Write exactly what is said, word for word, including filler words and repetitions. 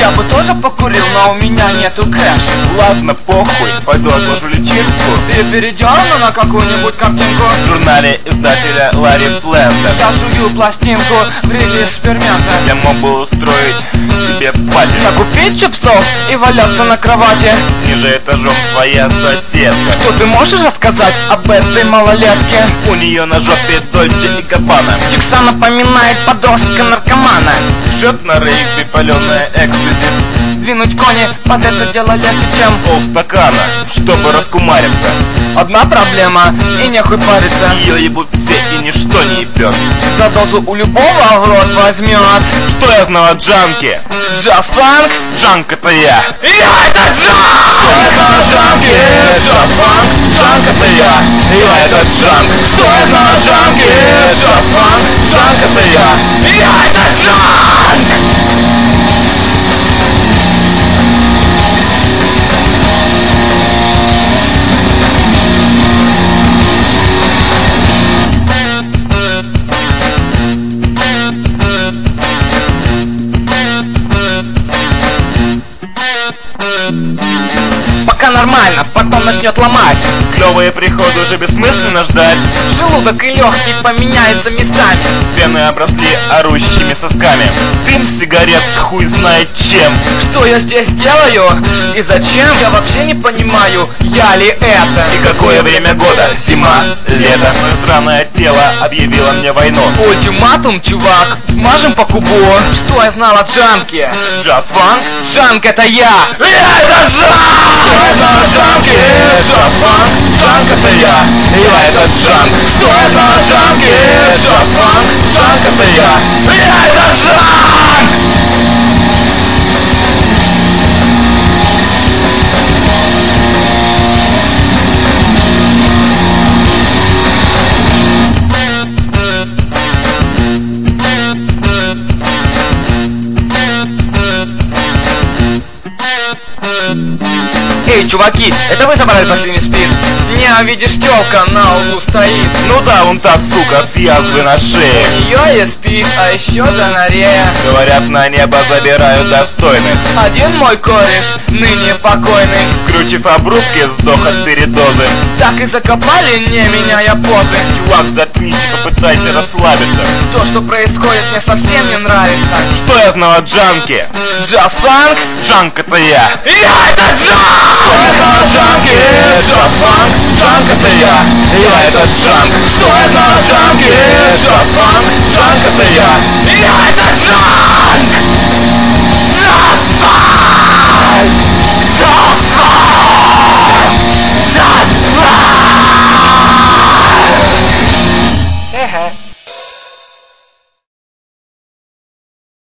Я бы тоже покурил, но у меня нету кэш. Ладно, похуй, пойду отложу личинку И перейдем на какую-нибудь картинку в журнале издателя Ларри Флента. Я жую пластинку в релиз фермента. Я мог бы устроить себе пати, Накупить чипсов и валяться на кровати. ниже этажом твоя соседка. Что ты можешь рассказать об этой малолетке? У нее на жопе Дольче и Габбана. Чикса напоминает подростка-наркомана. Жжет на рейве паленое экстази. Двинуть кони под это дело легче, чем Полстакана, чтобы раскумариться. одна проблема, и нехуй париться. Ее ебут все и ничто не ебет. За дозу у любого в рот возьмет. Что я знал о джанке? Джаз-фанк. Джанк это я. Я это джанк! Что я знал о джанке? Джаз-фанк. Джанк это я. Я это джанк. Что я знал о джанке? Джаз-фанк. Джанк это я. Я это джанк! Пока нормально, потом начнет ломать. Клевые приходы уже бессмысленно ждать. Желудок и легкие поменяются местами. Вены обросли орущими сосками. Дым сигарет с хуй знает чем. Что я здесь делаю и зачем? Я вообще не понимаю, я ли это. И какое время года? Зима, лето. Мое сраное тело объявило мне войну. Ультиматум, чувак, мажем по кубу. Что я знал о джанке? Джаз-фанк. Джанк это я. Я это джанк! Что я знал о джанке? Джаз-фанк. Джанк это я. Я это джанк. Что я знал о джанке? Джаз-фанк. Джанк это я. Я это джанк! Эй, чуваки, это вы забрали последний спирт? Не, а видишь, тёлка на углу стоит. Ну да, вон та сука с язвой на шее. У неё есть спирт, а ещё гонорея. Говорят, на небо забирают достойных. Один мой кореш, ныне покойный, Скрутив обрубки, сдох от передозы. так и закопали, не меняя позы. Чувак, заткнись и попытайся расслабиться. То, что происходит, мне совсем не нравится. Что я знал о джанке? Джаз-фанк. Джанк это я. Я это джанк! Что я знал о джанке? Джаз-фанк. Джанк это я. Я это джанк. Что я знал о джанке? Джаз-фанк. Джанк это я. Я это джанк!